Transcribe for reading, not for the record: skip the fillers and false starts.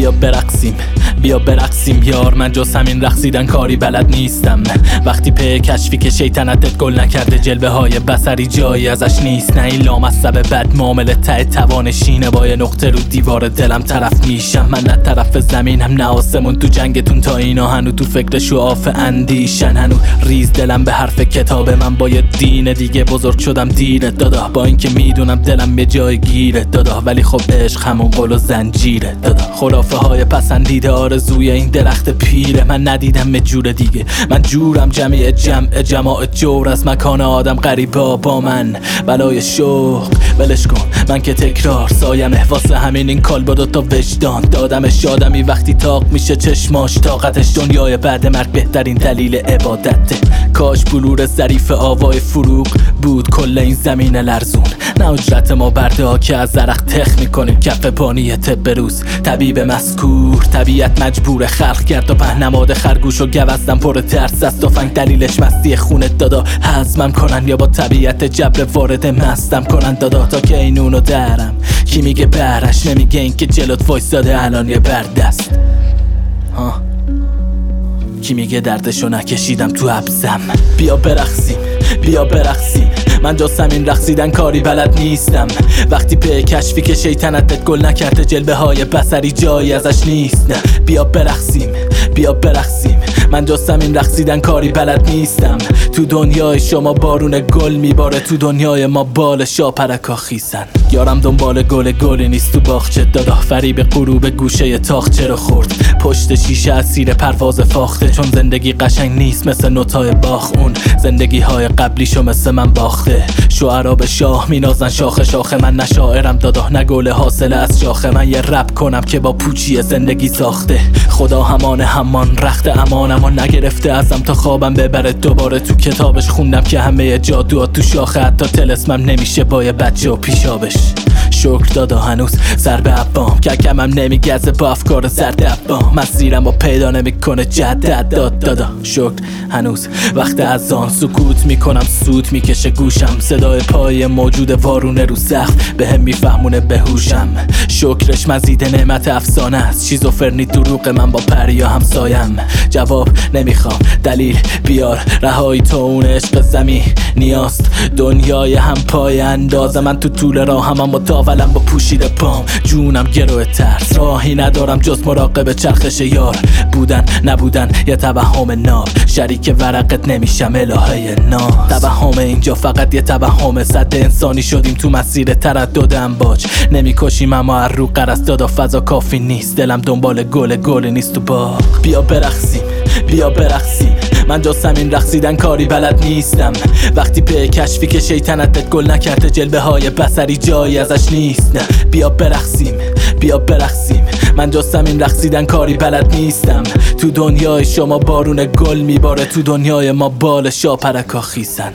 بیا برقصیم، بیا برقصیم یار، من جز همین رقصیدن کاری بلد نیستم. وقتی پی کشفی که شیطنتت گل نکرده، جلوه های بصری جایی ازش نیست. نه این لامصب بد معامله ته توانشینه، با یه نقطه رو دیوار دلم طرف میشم. من نه طرف زمینم نه آسمون، تو جنگتون تا اینا هنو تو فکر شعاف اندیشن. هنو ریز دلم به حرف کتاب من، با یه دین دیگه بزرگ شدم دیره دادا. با اینکه میدونم دلم به جای گیره دادا، ولی خب عشق همون قل و زنجیره دادا. خرافه های پسندیده آرزوی این درخت پیره، من ندیدم به جور دیگه. من جورم جمعی جماعت جور از مکان آدم غریبا با من بلای شوق ولش کن. من که تکرار سایمه، واسه همین این کال با دوتا وجدان دادمش. آدمی وقتی تاق میشه چشماش طاقتش، دنیای بعد مرگ بهترین دلیل عبادته. کاش بلور ظریف آوای فروغ بود کل این زمین لرزون. نه اجرت ما برده ها که از زرق تخ میکنیم کف پانی طب روز. طبیب مذکور طبیعت مجبور خلق کرد و پهنماد خرگوش و گوزدم پر ترس از تفنگ. دلیلش مستی خونت دادا، هضمم کنن یا با طبیعت جبر وارد مستم کنن دادا. تا که اینونو درم کی میگه برش، نمیگه این که جلوت وایساده الان یه بردست. کی میگه دردشو نکشیدم تو حبسم. بیا برقصیم، بیا برقصیم، من جز همین رقصیدن کاری بلد نیستم. وقتی پی کشفی که شیطنتت گل نکرده، جلوه های بصری جایی ازش نیست. نه بیا برقصیم، بیا برقصیم، من جز همین رقصیدن کاری بلد نیستم. تو دنیای شما بارون گل میباره، تو دنیای ما بال شاپرکا خیسن. یارم دنبال گلی نیست تو باغچه دادا، فریب غروب گوشه تاخچه رو خورد. پشت شیشه اسیر پرواز فاخته، چون زندگی قشنگ نیست مثل نوتای باخ. اون زندگی های قبلیشو مثل من باخته. شعرا به شاه مینازن شاخه شاخه، من نه شاعرم دادا نه گل حاصله از شاخه. من یه رپ کنم که با پوچی زندگی ساخته. خدا همان رخت امانم و نگرفته ازم تا خوابم ببره دوباره. تو کتابش خوندم که همه جادوها تو شاخه، حتی تلسمم نمیشه با یه بچه و پیشابش. شکر دادا هنوز سر به عبام، ککمم نمیگزه با افکار زرد عبام. مسیرم با پیدا نمیکنه جدد دادا. شکر هنوز وقت از آن سکوت میکنم، سوت میکشه گوشم. صدای پای موجود وارونه رو سقف به هم میفهمونه بهوشم. شکرش مزید نعمت افسانه است، شیزوفرنی دروغ من با پریا همسایم. جواب نمیخوام دلیل بیار، رهایی تو اون عشق زمین نیاست. دنیای هم پای اندازه، من تو طول راه هم متاولم با پوشیده پام. جونم گروه ترس، راهی ندارم جز مراقب چرخش یار. بودن نبودن یه توهم ناب، شریک ورقت نمیشم الهه ناز. توهم اینجا فقط یه توهم، صد انسانی شدیم تو مسیر تردد امواج. نمیکشیم اما هر رو قرص دادا، فضا کافی نیست. دلم دنبال گل نیست تو باغ. بیا برقصیم، بیا برقصیم، من جز همین رقصیدن کاری بلد نیستم. وقتی پی کشفی که شیطنتت گل نکرده، جلوه های بصری جایی ازش نیست. نه بیا برقصیم، بیا برقصیم، من جز همین رقصیدن کاری بلد نیستم. تو دنیای شما بارون گل میباره، تو دنیای ما بال شاپرکا خیسن.